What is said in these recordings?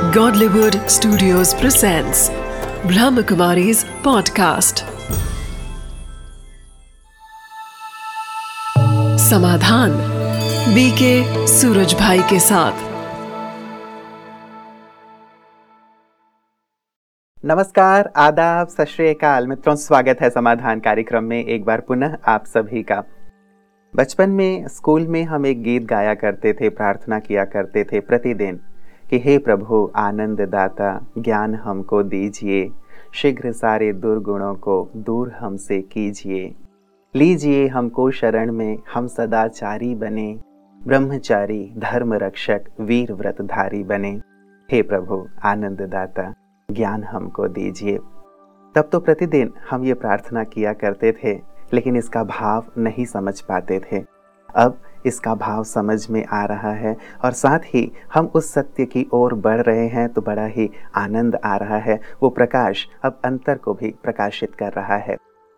Godlywood Studios presents Brahmakumari's podcast. समाधान BK Suraj भाई के साथ। नमस्कार, आदाब, सत श्री अकाल मित्रों, स्वागत है समाधान कार्यक्रम में एक बार पुनः आप सभी का। बचपन में स्कूल में हम एक गीत गाया करते थे, प्रार्थना किया करते थे प्रतिदिन कि हे प्रभु आनंद दाता ज्ञान हमको दीजिए, शीघ्र सारे दुर्गुणों को दूर हमसे कीजिए, लीजिए हमको शरण में, हम सदाचारी बने, ब्रह्मचारी धर्म रक्षक वीर व्रतधारी बने, हे प्रभु आनंद दाता ज्ञान हमको दीजिए। तब तो प्रतिदिन हम ये प्रार्थना किया करते थे, लेकिन इसका भाव नहीं समझ पाते थे। अब इसका भाव समझ में आ रहा है और साथ ही हम उस सत्य की ओर बढ़ रहे हैं, तो बड़ा ही आनंद आ रहा है। वो प्रकाश अब अंतर को भी प्रकाशित कर रहा है।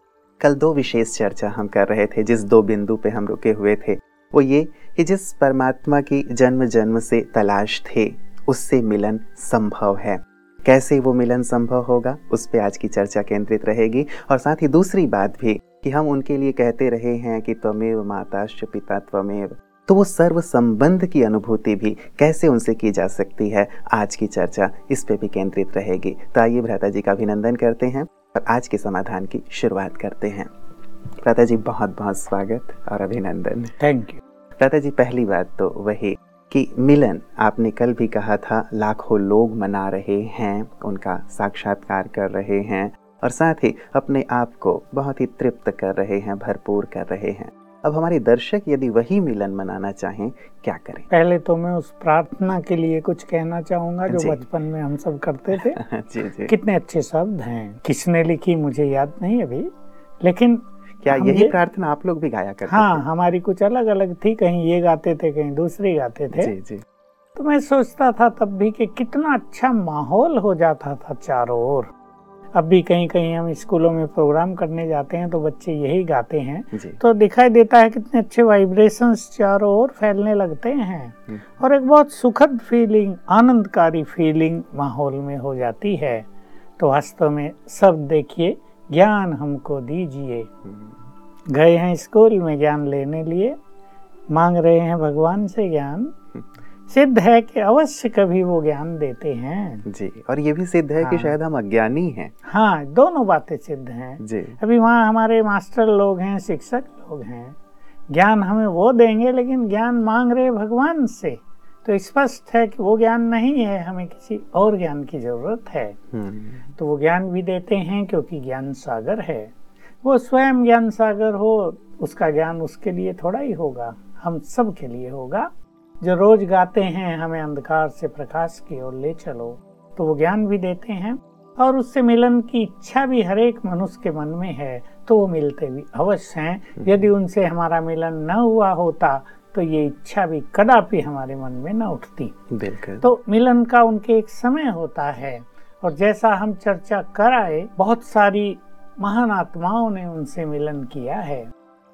कल दो विशेष चर्चा हम कर रहे थे, जिस दो बिंदु पे हम रुके हुए थे वो ये कि जिस परमात्मा की जन्म जन्म से तलाश थे उससे मिलन संभव है। कैसे वो मिलन संभव होगा, उस पे आज की चर्चा केंद्रित रहेगी। और साथ ही दूसरी बात भी कि हम उनके लिए कहते रहे हैं कि त्वमेव माताश्च पिता त्वमेव, तो वो सर्व संबंध की अनुभूति भी कैसे उनसे की जा सकती है, आज की चर्चा इस पे भी केंद्रित रहेगी। तो आइए भ्राता जी का अभिनंदन करते हैं और आज के समाधान की शुरुआत करते हैं। भ्राता जी बहुत बहुत स्वागत और अभिनंदन। Thank you. भ्राता जी पहली बात तो वही कि मिलन, आपने कल भी कहा था, लाखों लोग मना रहे हैं, उनका साक्षात्कार कर रहे हैं और साथ ही अपने आप को बहुत ही तृप्त कर रहे हैं, भरपूर कर रहे हैं। अब हमारे दर्शक यदि वही मिलन मनाना चाहें, क्या करें? पहले तो मैं उस प्रार्थना के लिए कुछ कहना चाहूंगा जो बचपन में हम सब करते थे। जी। कितने अच्छे शब्द हैं, किसने लिखी मुझे याद नहीं अभी, लेकिन क्या यही प्रार्थना आप लोग भी गाया करते हाँ, थे? हमारी कुछ अलग अलग थी, कहीं ये गाते थे, कहीं दूसरी गाते थे। जी। तो मैं सोचता था तब भी कि कितना अच्छा माहौल हो जाता था चारों ओर। अब भी कहीं कहीं हम स्कूलों में प्रोग्राम करने जाते हैं तो बच्चे यही गाते हैं, तो दिखाई देता है कितने अच्छे वाइब्रेशंस चारों ओर फैलने लगते हैं और एक बहुत सुखद फीलिंग, आनंदकारी फीलिंग माहौल में हो जाती है। तो वास्तव में सब देखिए, ज्ञान हमको दीजिए। गए हैं स्कूल में ज्ञान लेने लिए, मांग रहे हैं भगवान से ज्ञान। सिद्ध है कि अवश्य कभी वो ज्ञान देते हैं जी। और ये भी सिद्ध है कि शायद हम अज्ञानी हैं। हाँ, दोनों बातें सिद्ध हैं जी। अभी वहाँ हमारे मास्टर लोग हैं, शिक्षक लोग हैं, ज्ञान हमें वो देंगे, लेकिन ज्ञान मांग रहे भगवान से, तो स्पष्ट है कि वो ज्ञान नहीं है, हमें किसी और ज्ञान की जरूरत है। तो वो ज्ञान भी देते हैं क्योंकि ज्ञान सागर है। वो स्वयं ज्ञान सागर हो, उसका ज्ञान उसके लिए थोड़ा ही होगा, हम सब के लिए होगा। जो रोज गाते हैं हमें अंधकार से प्रकाश की ओर ले चलो, तो वो ज्ञान भी देते हैं और उससे मिलन की इच्छा भी हर एक मनुष्य के मन में है, तो वो मिलते भी अवश्य हैं। यदि उनसे हमारा मिलन न हुआ होता तो ये इच्छा भी कदापि हमारे मन में न उठती। बिल्कुल। तो मिलन का उनके एक समय होता है और जैसा हम चर्चा कर आए, बहुत सारी महान आत्माओं ने उनसे मिलन किया है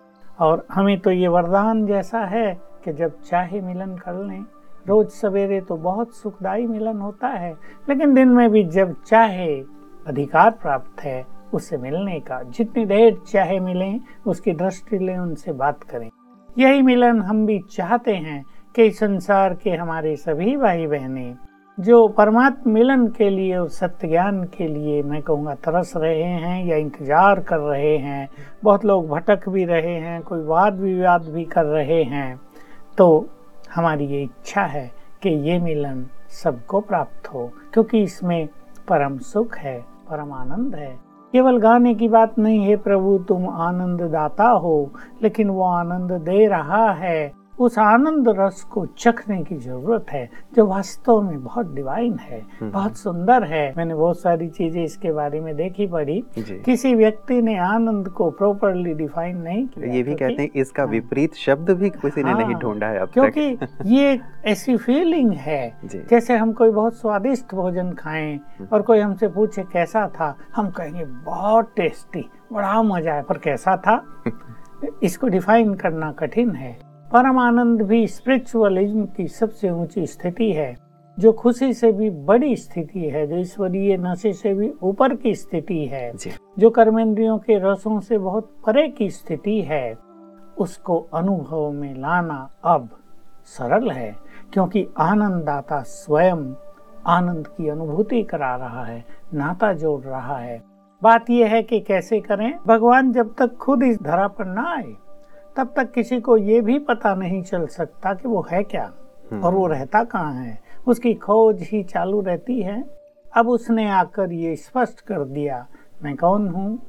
और हमें तो ये वरदान जैसा है कि जब चाहे मिलन कर लें। रोज सवेरे तो बहुत सुखदायी मिलन होता है, लेकिन दिन में भी जब चाहे अधिकार प्राप्त है उससे मिलने का। जितनी देर चाहे मिलें, उसकी दृष्टि लें, उनसे बात करें। यही मिलन हम भी चाहते हैं कि संसार के हमारे सभी भाई बहनें जो परमात्मा मिलन के लिए और सत्य ज्ञान के लिए, मैं कहूँगा, तरस रहे हैं या इंतजार कर रहे हैं। बहुत लोग भटक भी रहे हैं, कोई वाद विवाद भी कर रहे हैं। तो हमारी ये इच्छा है कि ये मिलन सबको प्राप्त हो, क्योंकि इसमें परम सुख है, परम आनंद है। केवल गाने की बात नहीं है प्रभु तुम आनंद दाता हो, लेकिन वो आनंद दे रहा है। उस आनंद रस को चखने की जरूरत है, जो वास्तव में बहुत डिवाइन है, बहुत सुंदर है। मैंने बहुत सारी चीजें इसके बारे में देखी पढ़ी। किसी व्यक्ति ने आनंद को प्रॉपरली डिफाइन नहीं किया। ये भी कहते हैं इसका विपरीत शब्द भी किसी ने नहीं ढूंढा है अब तक। क्योंकि ये एक ऐसी फीलिंग है जैसे हम कोई बहुत स्वादिष्ट भोजन खाएं और कोई हमसे पूछे कैसा था, हम कहेंगे बहुत टेस्टी, बड़ा मजा है, पर कैसा था इसको डिफाइन करना कठिन है। परम आनंद भी स्पिरिचुअलिज्म की सबसे ऊंची स्थिति है। जो खुशी से भी बड़ी स्थिति है, जो ईश्वरीय नशे से भी ऊपर की स्थिति है, जो कर्मेंद्रियों के रसों से बहुत परे की स्थिति है, उसको अनुभव में लाना अब सरल है, क्योंकि आनंददाता स्वयं आनंद की अनुभूति करा रहा है, नाता जोड़ रहा है। बात यह है कि कैसे करें। भगवान जब तक खुद इस धरा पर ना आए तब तक किसी को ये भी पता नहीं चल सकता कि वो है क्या और वो रहता कहाँ है। उसकी खोज ही चालू रहती है। अब उसने आकर ये स्पष्ट कर दिया, मैं कौन हूँ,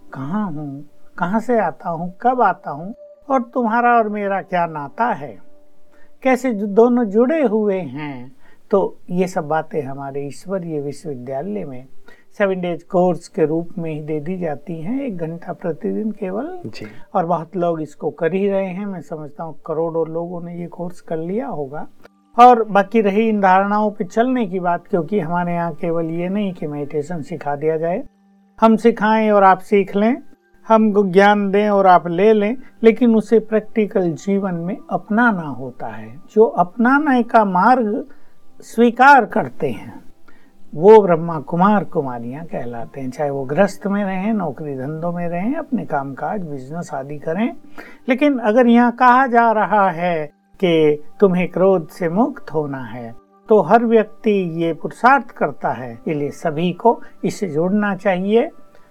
कहाँ से आता हूँ, कब आता हूँ और तुम्हारा और मेरा क्या नाता है, कैसे दोनों जुड़े हुए हैं। तो ये सब बातें हमारे ईश्वरीय विश्वविद्यालय में 7 डेज कोर्स के रूप में ही दे दी जाती हैं, 1 घंटा प्रतिदिन केवल जी। और बहुत लोग इसको कर ही रहे हैं। मैं समझता हूँ करोड़ों लोगों ने ये कोर्स कर लिया होगा। और बाकी रही इन धारणाओं पे चलने की बात, क्योंकि हमारे यहाँ केवल ये नहीं कि मेडिटेशन सिखा दिया जाए, हम सिखाएं और आप सीख लें, हम ज्ञान दें और आप ले लें, लेकिन उसे प्रैक्टिकल जीवन में अपनाना होता है। जो अपनाने का मार्ग स्वीकार करते हैं वो ब्रह्मा कुमार कुमारियां कहलाते हैं। चाहे वो गृहस्थ में रहें, नौकरी धंधों में रहें, अपने कामकाज बिजनेस आदि करें। लेकिन अगर यहाँ कहा जा रहा है कि तुम्हें क्रोध से मुक्त होना है, तो हर व्यक्ति ये पुरुषार्थ करता है, इसलिए सभी को इससे जुड़ना चाहिए।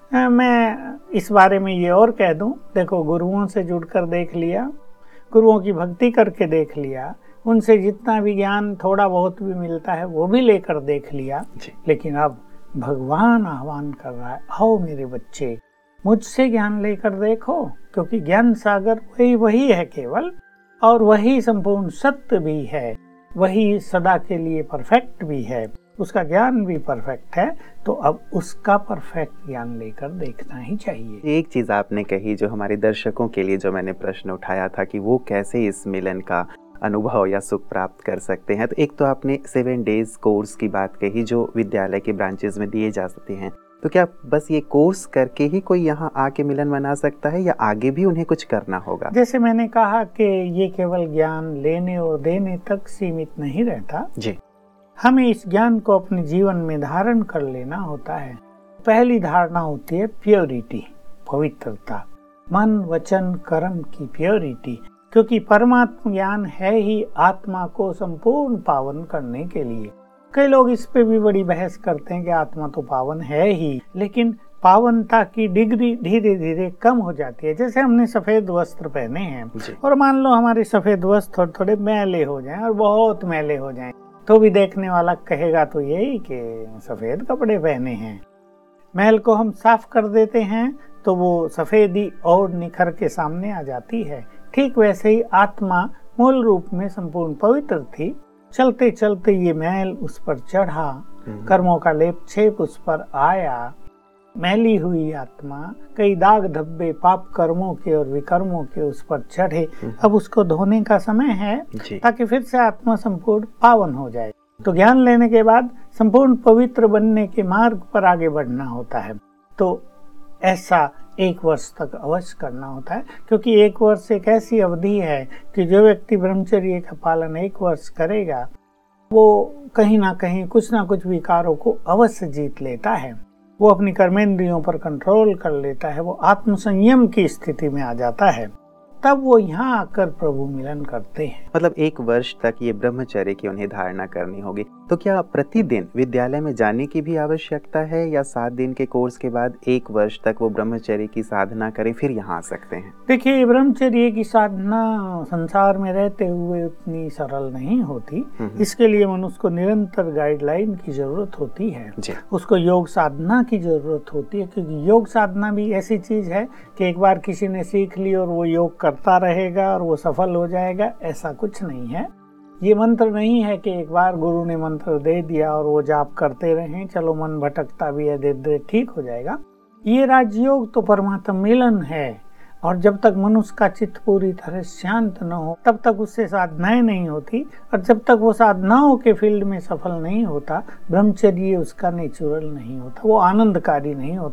मैं इस बारे में ये और कह दूं, देखो गुरुओं से जुड़कर देख लिया, गुरुओं की भक्ति करके देख लिया, उनसे जितना भी ज्ञान थोड़ा बहुत भी मिलता है वो भी लेकर देख लिया, लेकिन अब भगवान आह्वान कर रहा है, आओ मेरे बच्चे मुझसे ज्ञान लेकर देखो, क्योंकि ज्ञान सागर वही है केवल, और वही संपूर्ण सत्य भी है, वही सदा के लिए परफेक्ट भी है, उसका ज्ञान भी परफेक्ट है। तो अब उसका परफेक्ट ज्ञान लेकर देखना ही चाहिए। एक चीज आपने कही जो हमारे दर्शकों के लिए, जो मैंने प्रश्न उठाया था कि वो कैसे इस मिलन का अनुभव या सुख प्राप्त कर सकते हैं, तो एक तो आपने 7 डेज कोर्स की बात कही जो विद्यालय के ब्रांचेस में दिए जा सकते हैं। तो क्या बस ये कोर्स करके ही कोई यहाँ आके मिलन बना सकता है या आगे भी उन्हें कुछ करना होगा? जैसे मैंने कहा कि ये केवल ज्ञान लेने और देने तक सीमित नहीं रहता जी। हमें इस ज्ञान को अपने जीवन में धारण कर लेना होता है। पहली धारणा होती है प्योरिटी, पवित्रता, मन वचन कर्म की प्योरिटी, क्योंकि परमात्मा ज्ञान है ही आत्मा को संपूर्ण पावन करने के लिए। कई लोग इस पे भी बड़ी बहस करते हैं कि आत्मा तो पावन है ही, लेकिन पावनता की डिग्री धीरे धीरे कम हो जाती है। जैसे हमने सफेद वस्त्र पहने हैं और मान लो हमारे सफेद वस्त्र थोड़े थोड़े मैले हो जाएं और बहुत मैले हो जाएं, तो भी देखने वाला कहेगा तो यही कि सफेद कपड़े पहने हैं। मैल को हम साफ कर देते हैं तो वो सफेदी और निखर के सामने आ जाती है। ठीक वैसे ही आत्मा मूल रूप में संपूर्ण पवित्र थी, चलते चलते ये मैल उस पर चढ़ा, कर्मों का लेप छेप उस पर आया, मैली हुई आत्मा, कई दाग धब्बे पाप कर्मों के और विकर्मों के उस पर चढ़े। अब उसको धोने का समय है ताकि फिर से आत्मा संपूर्ण पावन हो जाए। तो ज्ञान लेने के बाद संपूर्ण पवित्र बनने के मार्ग पर आगे बढ़ना होता है। तो ऐसा 1 वर्ष तक अवश्य करना होता है, क्योंकि 1 वर्ष एक ऐसी अवधि है कि जो व्यक्ति ब्रह्मचर्य का पालन 1 वर्ष करेगा वो कहीं ना कहीं कुछ ना कुछ विकारों को अवश्य जीत लेता है, वो अपनी कर्मेंद्रियों पर कंट्रोल कर लेता है, वो आत्म संयम की स्थिति में आ जाता है, तब वो यहाँ आकर प्रभु मिलन करते हैं। मतलब 1 वर्ष तक ये ब्रह्मचर्य की उन्हें धारणा करनी होगी। तो क्या प्रतिदिन विद्यालय में जाने की भी आवश्यकता है या 7 दिन के कोर्स के बाद 1 वर्ष तक वो ब्रह्मचर्य की साधना करें फिर यहाँ आ सकते हैं? देखिए, ब्रह्मचर्य की साधना संसार में रहते हुए उतनी सरल नहीं होती। इसके लिए मनुष्य को निरंतर गाइडलाइन की जरूरत होती है, उसको योग साधना की जरूरत होती है, क्योंकि योग साधना भी ऐसी चीज है कि एक बार किसी ने सीख ली और वो योग करता रहेगा और वो सफल हो जाएगा, ऐसा कुछ नहीं है। ये मंत्र नहीं है कि एक बार गुरु ने मंत्र दे दिया और वो जाप करते रहें, चलो मन भटकता भी है, धीरे ठीक हो जाएगा। ये राजयोग तो परमात्मा मिलन है, और जब तक मनुष्य का चित्त पूरी तरह शांत न हो तब तक उससे साधनाएं नहीं होती, और जब तक वो साधनाओं के फील्ड में सफल नहीं होता, ब्रह्मचर्य उसका नेचुरल नहीं होता, वो आनंदकारी नहीं होता,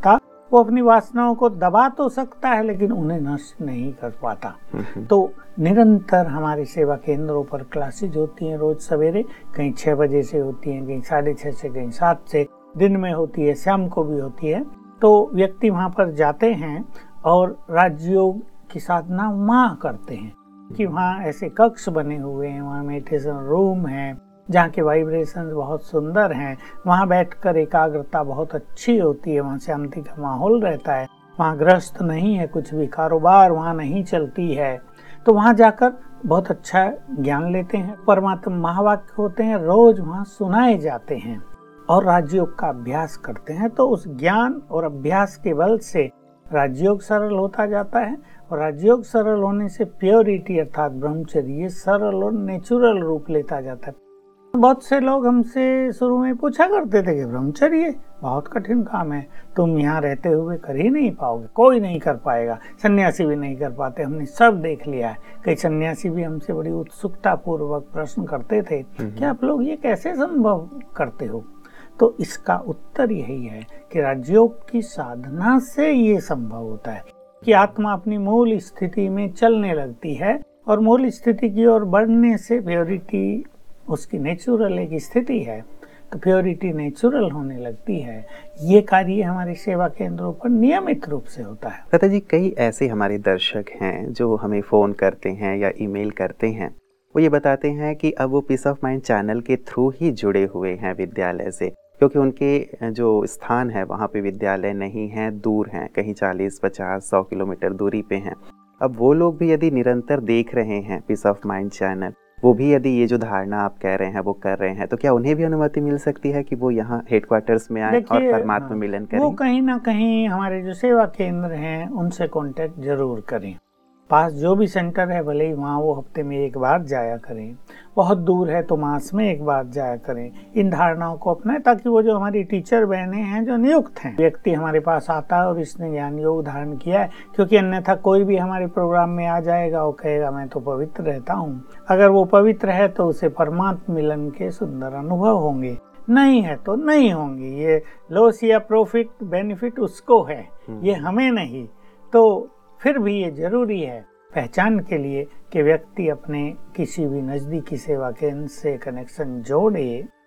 वो अपनी वासनाओं को दबा तो सकता है लेकिन उन्हें नष्ट नहीं कर पाता। तो निरंतर हमारे सेवा केंद्रों पर क्लासेज होती हैं रोज सवेरे, कहीं 6 बजे से होती हैं, कहीं 6:30 से, कहीं 7 से, दिन में होती है, शाम को भी होती है। तो व्यक्ति वहाँ पर जाते हैं और राजयोग की साधना वहाँ करते हैं कि वहाँ ऐसे कक्ष बने हुए हैं, वहाँ मेडिटेशन रूम है जहाँ के वाइब्रेशन बहुत सुंदर हैं, वहाँ बैठकर एकाग्रता बहुत अच्छी होती है, वहाँ शांति का माहौल रहता है, वहाँ गृहस्थ नहीं है, कुछ भी कारोबार वहाँ नहीं चलती है। तो वहाँ जाकर बहुत अच्छा ज्ञान लेते हैं, परमात्मा महावाक्य होते हैं, रोज वहाँ सुनाए जाते हैं और राजयोग का अभ्यास करते हैं। तो उस ज्ञान और अभ्यास के बल से राजयोग सरल होता जाता है और राजयोग सरल होने से प्योरिटी अर्थात ब्रह्मचर्य सरल और नेचुरल रूप लेता जाता है। बहुत से लोग हमसे शुरू में पूछा करते थे कि ब्रह्मचर्य बहुत कठिन काम है, तुम यहाँ रहते हुए कर ही नहीं पाओगे, कोई नहीं कर पाएगा, सन्यासी भी नहीं कर पाते, हमने सब देख लिया है। कई सन्यासी भी हमसे बड़ी उत्सुकता पूर्वक प्रश्न करते थे कि आप लोग ये कैसे संभव करते हो। तो इसका उत्तर यही है कि राजयोग की साधना से ये संभव होता है कि आत्मा अपनी मूल स्थिति में चलने लगती है और मूल स्थिति की ओर बढ़ने से प्योरिटी उसकी नेचुरल एक स्थिति है, तो प्योरिटी नेचुरल होने लगती है। ये कार्य हमारे सेवा केंद्रों पर नियमित रूप से होता है। दादा जी, कई ऐसे हमारे दर्शक हैं जो हमें फ़ोन करते हैं या ईमेल करते हैं, वो ये बताते हैं कि अब वो पीस ऑफ माइंड चैनल के थ्रू ही जुड़े हुए हैं विद्यालय से, क्योंकि उनके जो स्थान है वहाँ पे विद्यालय नहीं है, दूर हैं, कहीं 40, 50, 100 किलोमीटर दूरी पे हैं। अब वो लोग भी यदि निरंतर देख रहे हैं पीस ऑफ माइंड चैनल, वो भी यदि ये जो धारणा आप कह रहे हैं वो कर रहे हैं, तो क्या उन्हें भी अनुमति मिल सकती है कि वो यहाँ हेडक्वार्टर्स में आए और परमात्मा मिलन करें? वो कहीं ना कहीं हमारे जो सेवा केंद्र हैं उनसे कांटेक्ट जरूर करें। पास जो भी सेंटर है भले ही वहाँ वो हफ्ते में एक बार जाया करें, बहुत दूर है तो मास में एक बार जाया करें। इन धारणाओं को अपनाएं ताकि वो जो हमारी टीचर बहनें हैं जो नियुक्त हैं, व्यक्ति हमारे पास आता है और इसने ज्ञान योग धारण किया है, क्योंकि अन्यथा कोई भी हमारे प्रोग्राम में आ जाएगा, वो कहेगा मैं तो पवित्र रहता हूँ। अगर वो पवित्र है तो उसे परमात्मा मिलन के सुंदर अनुभव होंगे, नहीं है तो नहीं होंगे। ये लॉस या प्रॉफिट बेनिफिट उसको है, ये हमें नहीं। तो फिर भी ये जरूरी है पहचान के लिए कि व्यक्ति अपने किसी भी नज़दीकी सेवा केंद्र से कनेक्शन जोड़े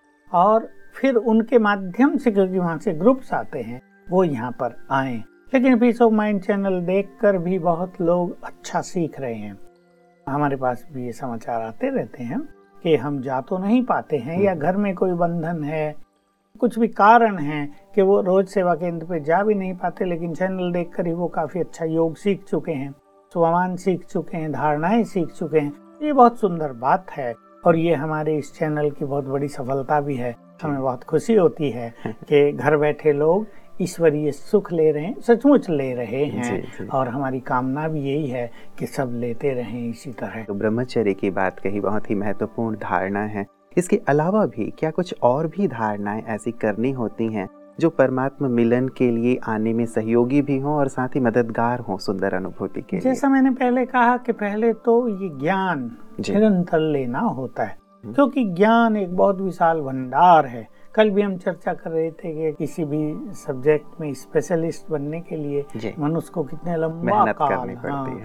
और फिर उनके माध्यम से, क्योंकि वहाँ से ग्रुप्स आते हैं, वो यहाँ पर आएं। लेकिन पीस ऑफ माइंड चैनल देखकर भी बहुत लोग अच्छा सीख रहे हैं। हमारे पास भी ये समाचार आते रहते हैं कि हम जा तो नहीं पाते हैं या घर में कोई बंधन है, कुछ भी कारण है कि वो रोज सेवा केंद्र पे जा भी नहीं पाते, लेकिन चैनल देखकर ही वो काफी अच्छा योग सीख चुके हैं, स्वमान सीख चुके हैं, धारणाएं सीख चुके हैं। ये बहुत सुंदर बात है और ये हमारे इस चैनल की बहुत बड़ी सफलता भी है। हमें बहुत खुशी होती है कि घर बैठे लोग ईश्वरीय सुख ले रहे हैं, सचमुच ले रहे हैं। और हमारी कामना भी यही है कि सब लेते रहें इसी तरह। तो ब्रह्मचर्य की बात कही, बहुत ही महत्वपूर्ण धारणा है। इसके अलावा भी क्या कुछ और भी धारणाएं ऐसी करनी होती हैं जो परमात्मा मिलन के लिए आने में सहयोगी भी हों और साथ ही मददगार हों सुंदर अनुभूति के लिए? जैसा मैंने पहले कहा कि पहले तो ये ज्ञान निरंतर लेना होता है, क्योंकि ज्ञान एक बहुत विशाल भंडार है। कल भी हम चर्चा कर रहे थे कि किसी भी सब्जेक्ट में स्पेशलिस्ट बनने के लिए मनुष्य को कितने लंबा काल,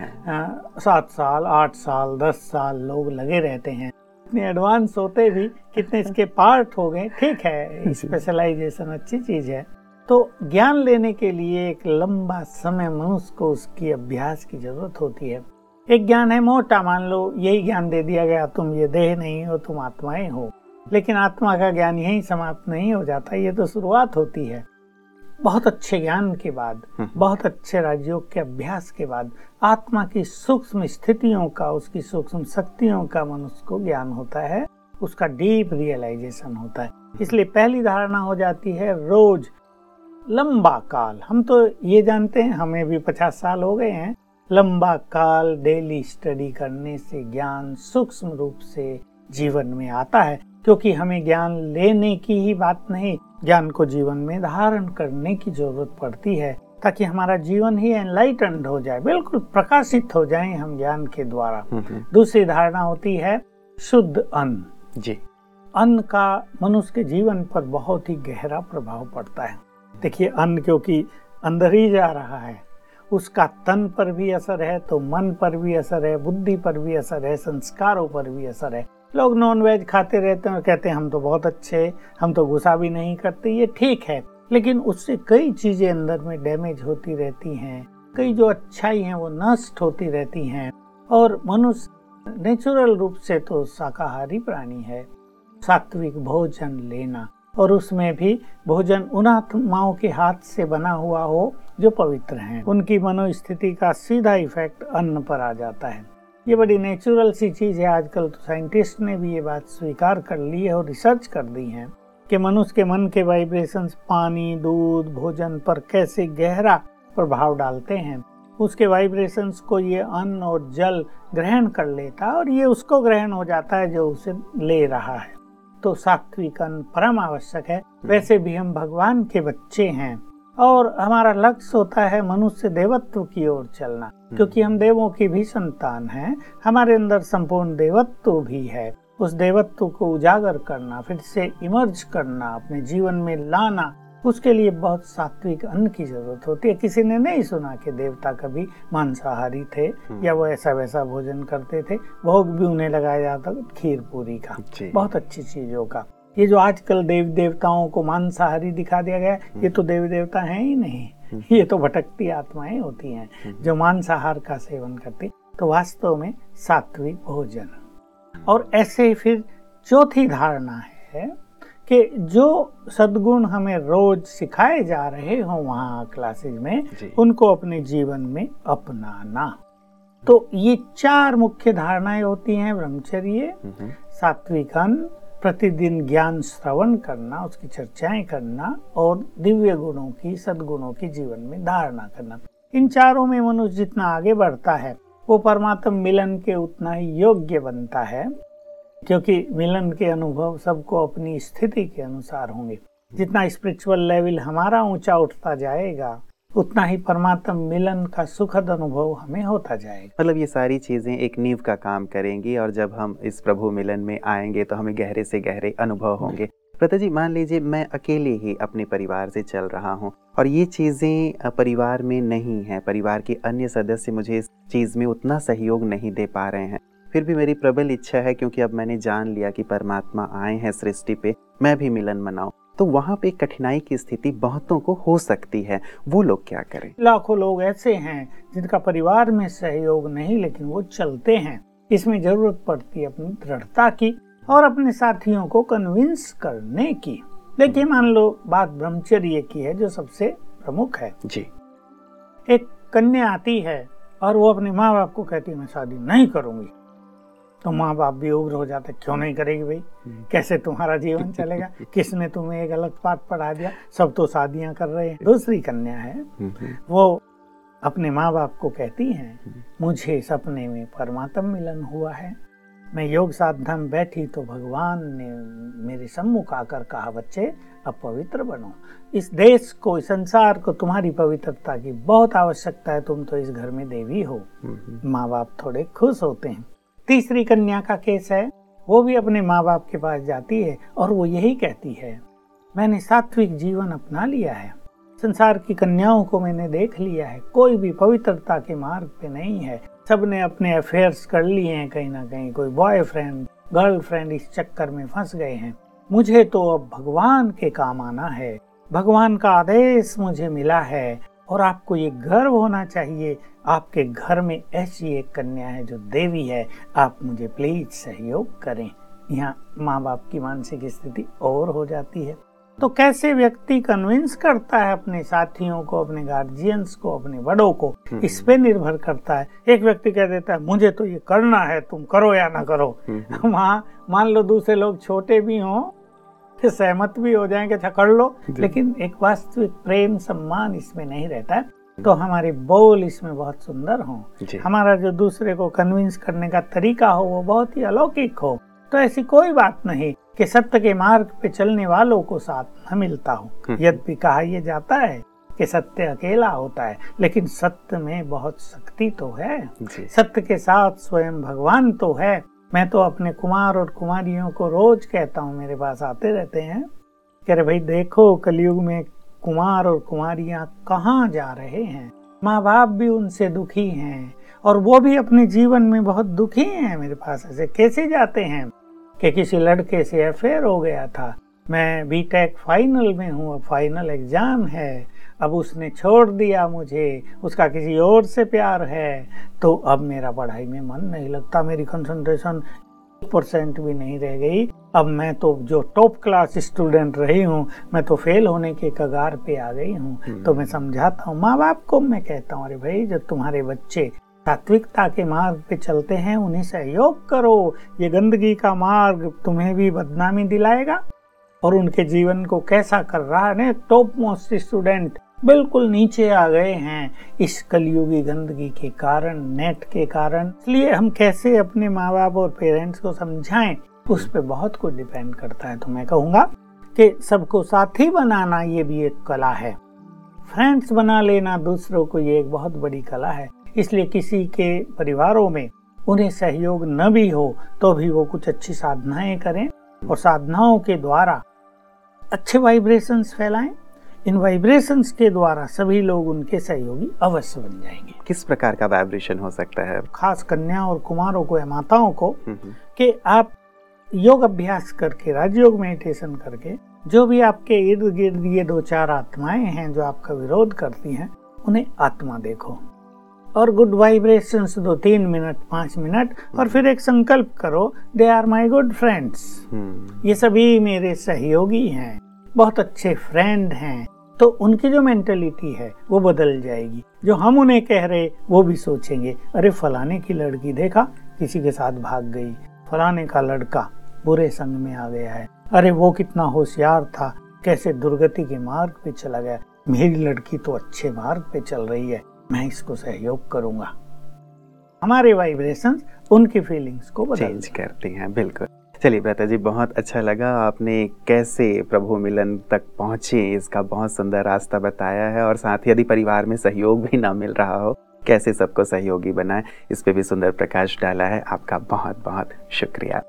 7 साल, 8 साल, 10 साल लोग लगे रहते हैं। इतने एडवांस होते भी कितने इसके पार्ट हो गए। ठीक है, स्पेशलाइजेशन अच्छी चीज है। तो ज्ञान लेने के लिए एक लंबा समय मनुष्य को उसकी अभ्यास की जरूरत होती है। एक ज्ञान है मोटा, मान लो यही ज्ञान दे दिया गया, तुम ये देह नहीं हो, तुम आत्माएं हो। लेकिन आत्मा का ज्ञान यही समाप्त नहीं हो जाता, ये तो शुरुआत होती है। बहुत अच्छे ज्ञान के बाद, बहुत अच्छे राजयोग के अभ्यास के बाद आत्मा की सूक्ष्म स्थितियों का, उसकी सूक्ष्म शक्तियों का मनुष्य को ज्ञान होता है, उसका डीप रियलाइजेशन होता है। इसलिए पहली धारणा हो जाती है रोज लंबा काल। हम तो ये जानते हैं, हमें भी 50 साल हो गए हैं, लंबा काल डेली स्टडी करने से ज्ञान सूक्ष्म रूप से जीवन में आता है। क्योंकि हमें ज्ञान लेने की ही बात नहीं, ज्ञान को जीवन में धारण करने की जरूरत पड़ती है, ताकि हमारा जीवन ही एनलाइटेंड हो जाए, बिल्कुल प्रकाशित हो जाए हम ज्ञान के द्वारा। दूसरी धारणा होती है शुद्ध अन्न। जी, अन्न का मनुष्य के जीवन पर बहुत ही गहरा प्रभाव पड़ता है। देखिए, अन्न क्योंकि अंदर ही जा रहा है, उसका तन पर भी असर है तो मन पर भी असर है, बुद्धि पर भी असर है, संस्कारों पर भी असर है। लोग नॉन वेज खाते रहते हैं और कहते हैं हम तो बहुत अच्छे, हम तो गुस्सा भी नहीं करते, ये ठीक है, लेकिन उससे कई चीजें अंदर में डैमेज होती रहती हैं, कई जो अच्छाई हैं वो नष्ट होती रहती हैं। और मनुष्य नेचुरल रूप से तो शाकाहारी प्राणी है। सात्विक भोजन लेना, और उसमें भी भोजन उन आत्माओं के हाथ से बना हुआ हो जो पवित्र हैं, उनकी मनोस्थिति का सीधा इफेक्ट अन्न पर आ जाता है। ये बड़ी नेचुरल सी चीज है। आजकल तो साइंटिस्ट ने भी ये बात स्वीकार कर ली है और रिसर्च कर दी है कि मनुष्य के मन के वाइब्रेशंस पानी, दूध, भोजन पर कैसे गहरा प्रभाव डालते हैं। उसके वाइब्रेशंस को ये अन्न और जल ग्रहण कर लेता है और ये उसको ग्रहण हो जाता है जो उसे ले रहा है। तो सात्विक अन्न परम आवश्यक है। वैसे भी हम भगवान के बच्चे हैं और हमारा लक्ष्य होता है मनुष्य देवत्व की ओर चलना, क्योंकि हम देवों की भी संतान हैं। हमारे अंदर संपूर्ण देवत्व भी है। उस देवत्व को उजागर करना, फिर से इमर्ज करना, अपने जीवन में लाना, उसके लिए बहुत सात्विक अन्न की जरूरत होती है। किसी ने नहीं सुना कि देवता कभी मांसाहारी थे या वो ऐसा वैसा भोजन करते थे। भोग भी उन्हें लगाया जाता खीर पूरी का, बहुत अच्छी चीजों का। ये जो आजकल देव देवताओं को मांसाहारी दिखा दिया गया, ये तो देव देवता हैं ही नहीं, ये तो भटकती आत्माएं होती हैं जो मांसाहार का सेवन करती। तो वास्तव में सात्विक भोजन। और ऐसे फिर चौथी धारणा है कि जो सद्गुण हमें रोज सिखाए जा रहे हों वहाँ क्लासेज में, उनको अपने जीवन में अपनाना। तो ये चार मुख्य धारणाएं होती हैं। ब्रह्मचर्य, सात्विक अन्न, प्रतिदिन ज्ञान श्रवण करना, उसकी चर्चाएं करना, और दिव्य गुणों की, सद्गुणों की जीवन में धारणा करना। इन चारों में मनुष्य जितना आगे बढ़ता है वो परमात्मा मिलन के उतना ही योग्य बनता है, क्योंकि मिलन के अनुभव सबको अपनी स्थिति के अनुसार होंगे। जितना स्पिरिचुअल लेवल हमारा ऊंचा उठता जाएगा उतना ही परमात्मा मिलन का सुखद अनुभव हमें होता जाएगा। मतलब ये सारी चीजें एक नींव का काम करेंगी और जब हम इस प्रभु मिलन में आएंगे तो हमें गहरे से गहरे अनुभव होंगे। प्रता जी, मान लीजिए मैं अकेले ही अपने परिवार से चल रहा हूँ और ये चीज़ें परिवार में नहीं है, परिवार के अन्य सदस्य मुझे इस चीज़ में उतना सहयोग नहीं दे पा रहे हैं, फिर भी मेरी प्रबल इच्छा है, क्योंकि अब मैंने जान लिया कि परमात्मा आए हैं सृष्टि पे, मैं भी मिलन मनाऊं, तो वहाँ पे कठिनाई की स्थिति बहुतों को हो सकती है। वो लोग क्या करें? लाखों लोग ऐसे हैं जिनका परिवार में सहयोग नहीं, लेकिन वो चलते हैं। इसमें जरूरत पड़ती है अपनी दृढ़ता की और अपने साथियों को कन्विंस करने की। देखिए, मान लो बात ब्रह्मचर्य की है जो सबसे प्रमुख है जी। एक कन्या आती है और वो अपने माँ बाप को कहती है मैं शादी नहीं करूंगी, तो माँ बाप भी उग्र हो जाते, क्यों नहीं करेगी भाई, कैसे तुम्हारा जीवन चलेगा, किसने तुम्हें एक गलत पाठ पढ़ा दिया, सब तो शादियां कर रहे हैं। दूसरी कन्या है, वो अपने माँ बाप को कहती हैं मुझे सपने में परमात्मा मिलन हुआ है, मैं योग साधना में बैठी तो भगवान ने मेरे सम्मुख आकर कहा बच्चे अब पवित्र बनो, इस देश को, इस संसार को तुम्हारी पवित्रता की बहुत आवश्यकता है, तुम तो इस घर में देवी हो। माँ बाप थोड़े खुश होते हैं। तीसरी कन्या का केस है, वो भी अपने माँ बाप के पास जाती है और वो यही कहती है मैंने सात्विक जीवन अपना लिया है, संसार की कन्याओं को मैंने देख लिया है, कोई भी पवित्रता के मार्ग पे नहीं है, सबने अपने अफेयर्स कर लिए हैं, कहीं ना कहीं कोई बॉयफ्रेंड गर्लफ्रेंड इस चक्कर में फंस गए हैं, मुझे तो अब भगवान के काम आना है, भगवान का आदेश मुझे मिला है और आपको ये गर्व होना चाहिए आपके घर में ऐसी एक कन्या है जो देवी है, आप मुझे प्लीज सहयोग करें। यहाँ माँ बाप की मानसिक स्थिति और हो जाती है। तो कैसे व्यक्ति कन्विंस करता है अपने साथियों को, अपने गार्जियंस को, अपने बड़ों को, इस पे निर्भर करता है। एक व्यक्ति कह देता है मुझे तो ये करना है, तुम करो या ना करो। वहाँ मान लो दूसरे लोग छोटे भी हों फिर सहमत भी हो जाएंगे, अच्छा कर लो, लेकिन एक वास्तविक प्रेम सम्मान इसमें नहीं रहता है। तो हमारे बोल इसमें बहुत सुंदर हों, हमारा जो दूसरे को कन्विंस करने का तरीका हो वो बहुत ही अलौकिक हो। तो ऐसी कोई बात नहीं कि सत्य के मार्ग पे चलने वालों को साथ न मिलता हो। यद्यपि कहा यह जाता है कि सत्य अकेला होता है, लेकिन सत्य में बहुत शक्ति तो है, सत्य के साथ स्वयं भगवान तो है। मैं तो अपने कुमार और कुमारियों को रोज कहता हूँ, मेरे पास आते रहते हैं, कह रहे भाई देखो कलयुग में कुमार और कुमारियां कहाँ जा रहे हैं। माँ बाप भी उनसे दुखी हैं और वो भी अपने जीवन में बहुत दुखी हैं। मेरे पास ऐसे कैसे जाते हैं कि किसी लड़के से अफेयर हो गया था, मैं बीटेक फाइनल में हूँ, अब फाइनल एग्जाम है, अब उसने छोड़ दिया मुझे, उसका किसी और से प्यार है, तो अब मेरा पढ़ाई में मन नहीं लगता, मेरी कंसंट्रेशन 1% भी नहीं रह गई, अब मैं तो जो टॉप क्लास स्टूडेंट रही हूँ मैं तो फेल होने के कगार पे आ गई हूँ। तो मैं समझाता हूँ माँ बाप को, मैं कहता हूँ अरे भाई जब तुम्हारे बच्चे सात्विकता के मार्ग पे चलते हैं उन्हें सहयोग करो, ये गंदगी का मार्ग तुम्हें भी बदनामी दिलाएगा। और उनके जीवन को कैसा कर रहा है, टॉप मोस्ट स्टूडेंट बिल्कुल नीचे आ गए हैं इस कलयुगी गंदगी के कारण, नेट के कारण। इसलिए हम कैसे अपने माँ बाप और पेरेंट्स को समझाएं उस पर बहुत कुछ डिपेंड करता है। तो मैं कहूँगा कि सबको साथी बनाना ये भी एक कला है, फ्रेंड्स बना लेना दूसरों को ये एक बहुत बड़ी कला है। इसलिए किसी के परिवारों में उन्हें सहयोग न भी हो तो भी वो कुछ अच्छी साधनाएं करें और साधनाओं के द्वारा अच्छे वाइब्रेशंस फैलाएं। इन वाइब्रेशंस के द्वारा सभी लोग उनके सहयोगी अवश्य बन जाएंगे। किस प्रकार का वाइब्रेशन हो सकता है? खास कन्या और कुमारों को या माताओं को कि आप योग अभ्यास करके, राजयोग मेडिटेशन करके, जो भी आपके इर्द गिर्द ये 2-4 आत्माएं हैं जो आपका विरोध करती हैं, उन्हें आत्मा देखो और गुड वाइब्रेशंस 2-3 मिनट 5 मिनट, और फिर एक संकल्प करो, they are my good friends, ये सभी मेरे सहयोगी हैं, बहुत अच्छे फ्रेंड हैं। तो उनकी जो मेंटलिटी है वो बदल जाएगी। जो हम उन्हें कह रहे वो भी सोचेंगे अरे फलाने की लड़की देखा किसी के साथ भाग गई, फलाने का लड़का बुरे संग में आ गया है, अरे वो कितना होशियार था, कैसे दुर्गति के मार्ग पे चला गया, मेरी लड़की तो अच्छे मार्ग पे चल रही है, मैं इसको सहयोग करूंगा। हमारे वाइब्रेशंस उनकी फीलिंग्स को चेंज करती हैं। बिल्कुल। चलिए भ्राता जी, बहुत अच्छा लगा, आपने कैसे प्रभु मिलन तक पहुंचे इसका बहुत सुंदर रास्ता बताया है, और साथ ही यदि परिवार में सहयोग भी ना मिल रहा हो कैसे सबको सहयोगी बनाए, इस पे भी सुंदर प्रकाश डाला है। आपका बहुत बहुत शुक्रिया।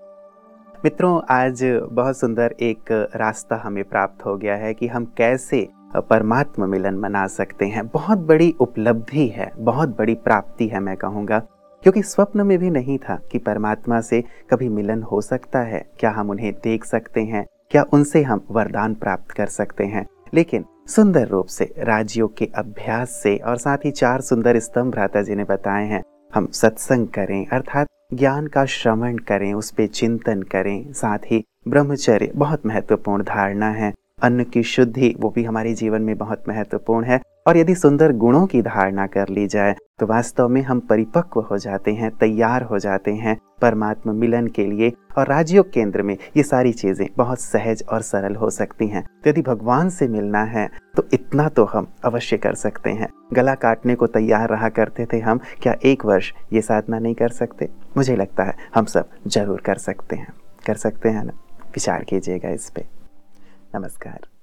मित्रों, आज बहुत सुंदर एक रास्ता हमें प्राप्त हो गया है कि हम कैसे परमात्मा मिलन मना सकते हैं। बहुत बड़ी उपलब्धि है, बहुत बड़ी प्राप्ति है मैं कहूँगा, क्योंकि स्वप्न में भी नहीं था कि परमात्मा से कभी मिलन हो सकता है। क्या हम उन्हें देख सकते हैं, क्या उनसे हम वरदान प्राप्त कर सकते हैं। लेकिन सुंदर रूप से राजयोग के अभ्यास से, और साथ ही 4 सुंदर स्तंभ भ्राता जी ने बताए हैं, हम सत्संग करें अर्थात ज्ञान का श्रवण करें, उस पे चिंतन करें, साथ ही ब्रह्मचर्य बहुत महत्वपूर्ण धारणा है, अन्न की शुद्धि वो भी हमारे जीवन में बहुत महत्वपूर्ण है। और यदि सुंदर गुणों की धारणा कर ली जाए तो वास्तव में हम परिपक्व हो जाते हैं, तैयार हो जाते हैं परमात्मा मिलन के लिए। और राजयोग केंद्र में ये सारी चीज़ें बहुत सहज और सरल हो सकती हैं। तो यदि भगवान से मिलना है तो इतना तो हम अवश्य कर सकते हैं। गला काटने को तैयार रहा करते थे हम, क्या 1 वर्ष ये साधना नहीं कर सकते? मुझे लगता है हम सब जरूर कर सकते हैं ना? विचार कीजिएगा इस पे। नमस्कार।